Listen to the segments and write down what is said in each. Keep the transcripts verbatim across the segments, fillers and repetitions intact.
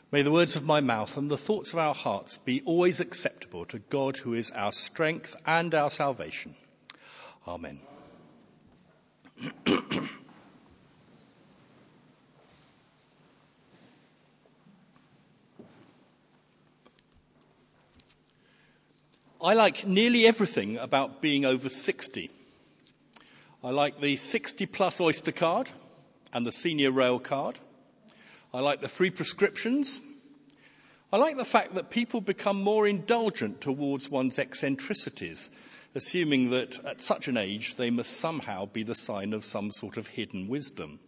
May the words of my mouth and the thoughts of our hearts be always acceptable to God, who is our strength and our salvation. Amen. I like nearly everything about being over sixty. I like the sixty plus Oyster card and the senior rail card. I like the free prescriptions. I like the fact that people become more indulgent towards one's eccentricities, assuming that at such an age they must somehow be the sign of some sort of hidden wisdom.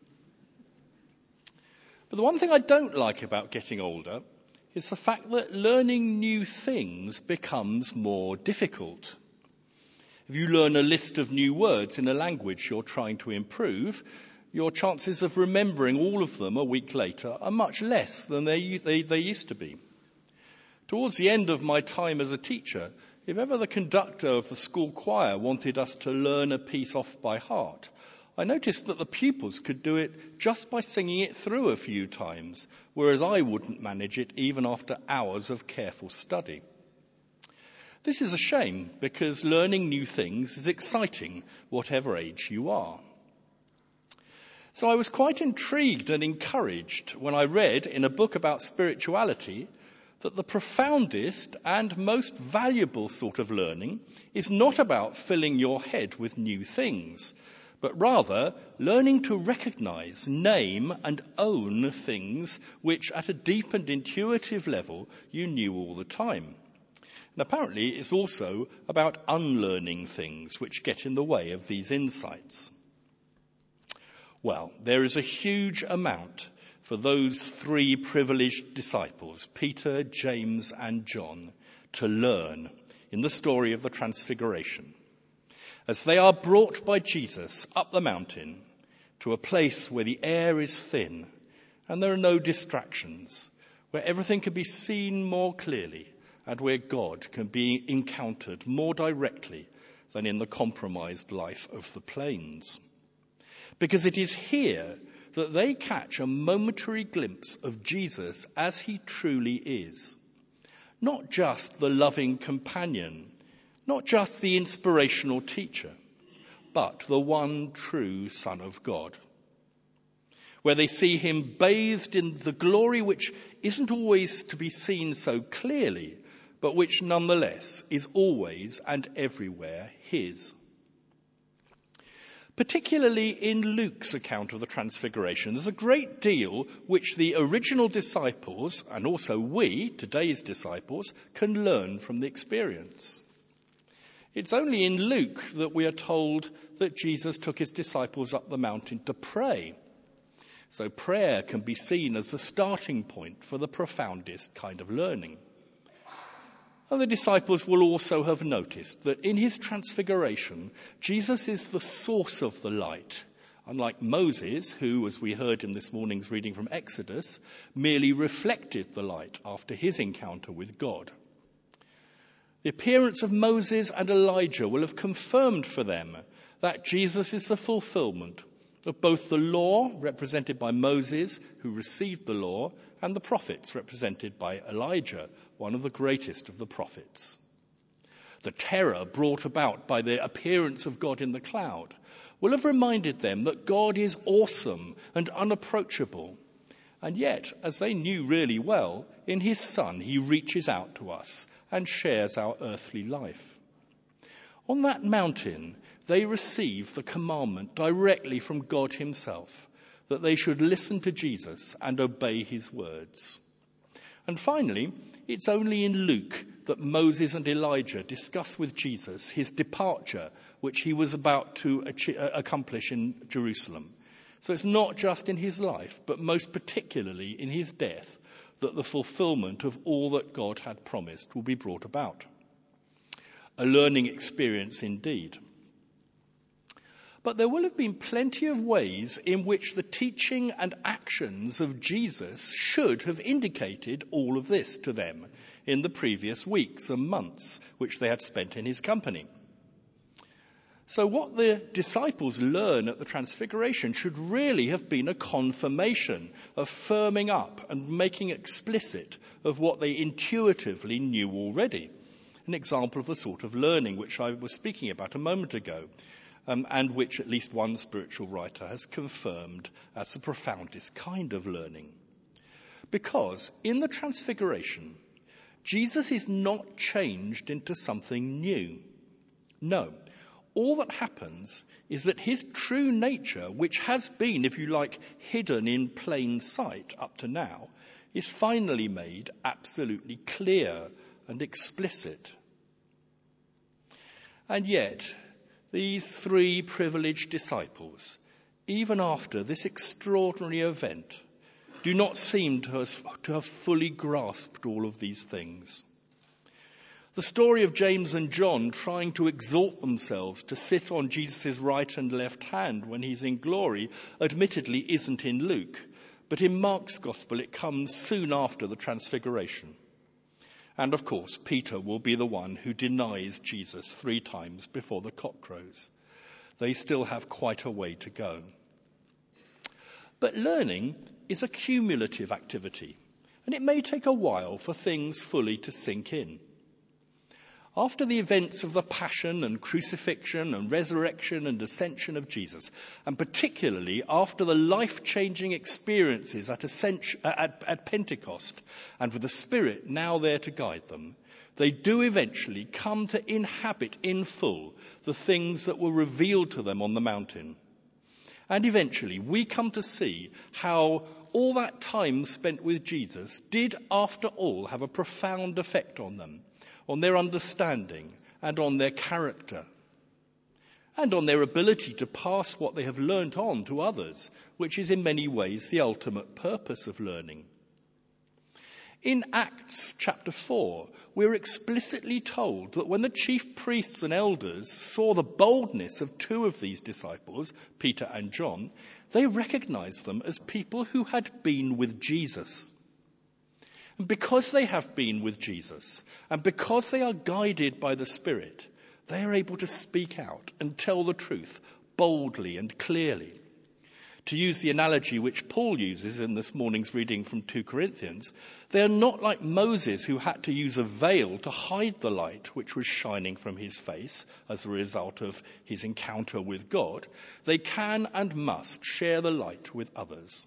But the one thing I don't like about getting older is the fact that learning new things becomes more difficult. If you learn a list of new words in a language you're trying to improve, your chances of remembering all of them a week later are much less than they, they, they used to be. Towards the end of my time as a teacher, if ever the conductor of the school choir wanted us to learn a piece off by heart, I noticed that the pupils could do it just by singing it through a few times, whereas I wouldn't manage it even after hours of careful study. This is a shame, because learning new things is exciting, whatever age you are. So I was quite intrigued and encouraged when I read in a book about spirituality that the profoundest and most valuable sort of learning is not about filling your head with new things, but rather learning to recognize, name, and own things which at a deep and intuitive level you knew all the time. And apparently it's also about unlearning things which get in the way of these insights. Well, there is a huge amount for those three privileged disciples, Peter, James, and John, to learn in the story of the Transfiguration, as they are brought by Jesus up the mountain to a place where the air is thin and there are no distractions, where everything can be seen more clearly and where God can be encountered more directly than in the compromised life of the plains. Because it is here that they catch a momentary glimpse of Jesus as he truly is. Not just the loving companion, not just the inspirational teacher, but the one true Son of God. Where they see him bathed in the glory which isn't always to be seen so clearly, but which nonetheless is always and everywhere his. Particularly in Luke's account of the Transfiguration, there's a great deal which the original disciples, and also we, today's disciples, can learn from the experience. It's only in Luke that we are told that Jesus took his disciples up the mountain to pray. So prayer can be seen as the starting point for the profoundest kind of learning. And the disciples will also have noticed that in his transfiguration, Jesus is the source of the light, unlike Moses, who, as we heard in this morning's reading from Exodus, merely reflected the light after his encounter with God. The appearance of Moses and Elijah will have confirmed for them that Jesus is the fulfillment of both the law, represented by Moses, who received the law, and the prophets, represented by Elijah, one of the greatest of the prophets. The terror brought about by the appearance of God in the cloud will have reminded them that God is awesome and unapproachable. And yet, as they knew really well, in his Son he reaches out to us and shares our earthly life. On that mountain, they receive the commandment directly from God himself, that they should listen to Jesus and obey his words. And finally, it's only in Luke that Moses and Elijah discuss with Jesus his departure, which he was about to accomplish in Jerusalem. So it's not just in his life, but most particularly in his death, that the fulfillment of all that God had promised will be brought about. A learning experience indeed. But there will have been plenty of ways in which the teaching and actions of Jesus should have indicated all of this to them in the previous weeks and months which they had spent in his company. So what the disciples learn at the Transfiguration should really have been a confirmation of firming up and making explicit of what they intuitively knew already. An example of the sort of learning which I was speaking about a moment ago, um, and which at least one spiritual writer has confirmed as the profoundest kind of learning. Because in the Transfiguration, Jesus is not changed into something new. No. All that happens is that his true nature, which has been, if you like, hidden in plain sight up to now, is finally made absolutely clear and explicit. And yet, these three privileged disciples, even after this extraordinary event, do not seem to have, to have fully grasped all of these things. The story of James and John trying to exalt themselves to sit on Jesus' right and left hand when he's in glory admittedly isn't in Luke, but in Mark's Gospel it comes soon after the Transfiguration. And of course, Peter will be the one who denies Jesus three times before the cock crows. They still have quite a way to go. But learning is a cumulative activity, and it may take a while for things fully to sink in. After the events of the passion and crucifixion and resurrection and ascension of Jesus, and particularly after the life-changing experiences at, ascension, at, at Pentecost, and with the Spirit now there to guide them, they do eventually come to inhabit in full the things that were revealed to them on the mountain. And eventually we come to see how all that time spent with Jesus did, after all, have a profound effect on them, on their understanding and on their character, and on their ability to pass what they have learnt on to others, which is in many ways the ultimate purpose of learning. In Acts chapter four, we're explicitly told that when the chief priests and elders saw the boldness of two of these disciples, Peter and John, they recognized them as people who had been with Jesus. And because they have been with Jesus, and because they are guided by the Spirit, they are able to speak out and tell the truth boldly and clearly. To use the analogy which Paul uses in this morning's reading from Second Corinthians, they are not like Moses, who had to use a veil to hide the light which was shining from his face as a result of his encounter with God. They can and must share the light with others.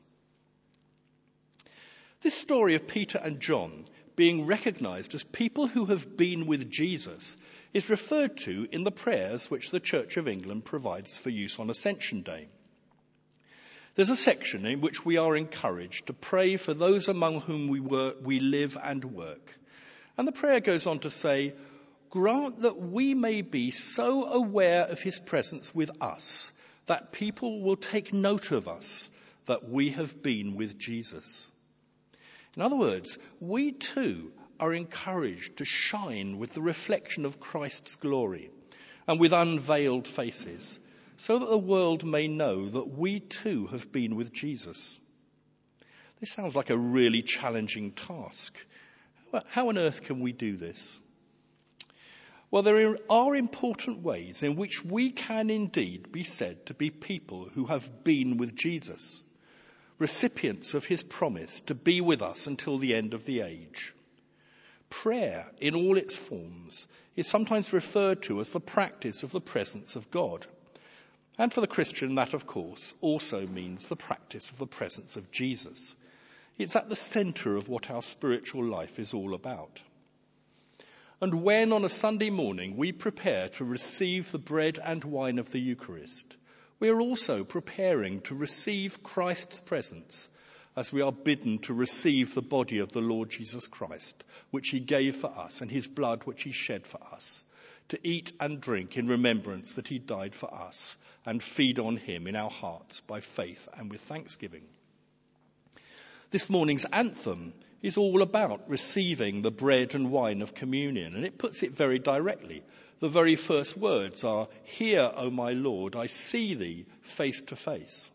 This story of Peter and John being recognized as people who have been with Jesus is referred to in the prayers which the Church of England provides for use on Ascension Day. There's a section in which we are encouraged to pray for those among whom we, work, we live and work. And the prayer goes on to say, "Grant that we may be so aware of his presence with us that people will take note of us, that we have been with Jesus." In other words, we too are encouraged to shine with the reflection of Christ's glory and with unveiled faces, so that the world may know that we too have been with Jesus. This sounds like a really challenging task. How on earth can we do this? Well, there are important ways in which we can indeed be said to be people who have been with Jesus, recipients of his promise to be with us until the end of the age. Prayer, in all its forms, is sometimes referred to as the practice of the presence of God. And for the Christian, that, of course, also means the practice of the presence of Jesus. It's at the centre of what our spiritual life is all about. And when on a Sunday morning we prepare to receive the bread and wine of the Eucharist, we are also preparing to receive Christ's presence as we are bidden to receive the body of the Lord Jesus Christ, which he gave for us, and his blood which he shed for us, to eat and drink in remembrance that he died for us, and feed on him in our hearts by faith and with thanksgiving. This morning's anthem is all about receiving the bread and wine of communion, and it puts it very directly. The very first words are, "Here, O my Lord, I see thee face to face."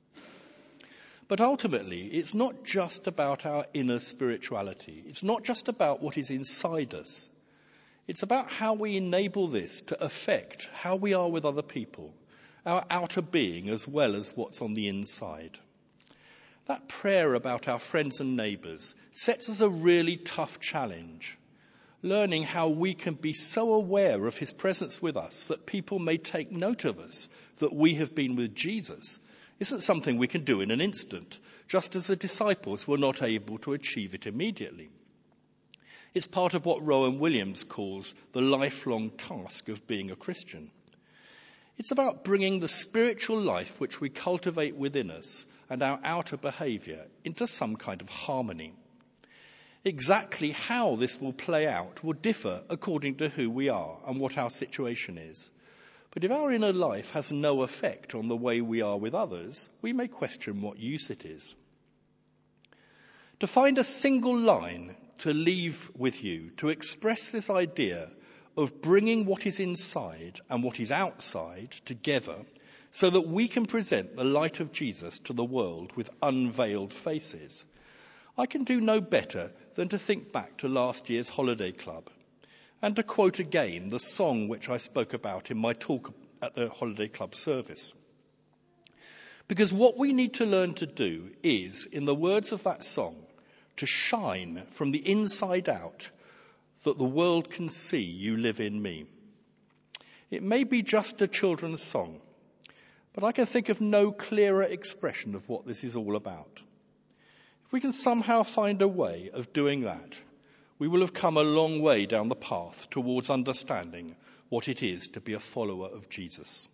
But ultimately, it's not just about our inner spirituality. It's not just about what is inside us. It's about how we enable this to affect how we are with other people, our outer being as well as what's on the inside. That prayer about our friends and neighbours sets us a really tough challenge, learning how we can be so aware of his presence with us that people may take note of us, that we have been with Jesus, isn't something we can do in an instant, just as the disciples were not able to achieve it immediately. It's part of what Rowan Williams calls the lifelong task of being a Christian. It's about bringing the spiritual life which we cultivate within us and our outer behaviour into some kind of harmony. Exactly how this will play out will differ according to who we are and what our situation is. But if our inner life has no effect on the way we are with others, we may question what use it is. To find a single line to leave with you to express this idea of bringing what is inside and what is outside together so that we can present the light of Jesus to the world with unveiled faces, I can do no better than to think back to last year's holiday club and to quote again the song which I spoke about in my talk at the holiday club service. Because what we need to learn to do is, in the words of that song, to shine from the inside out, that the world can see you live in me. It may be just a children's song, but I can think of no clearer expression of what this is all about. If we can somehow find a way of doing that, we will have come a long way down the path towards understanding what it is to be a follower of Jesus.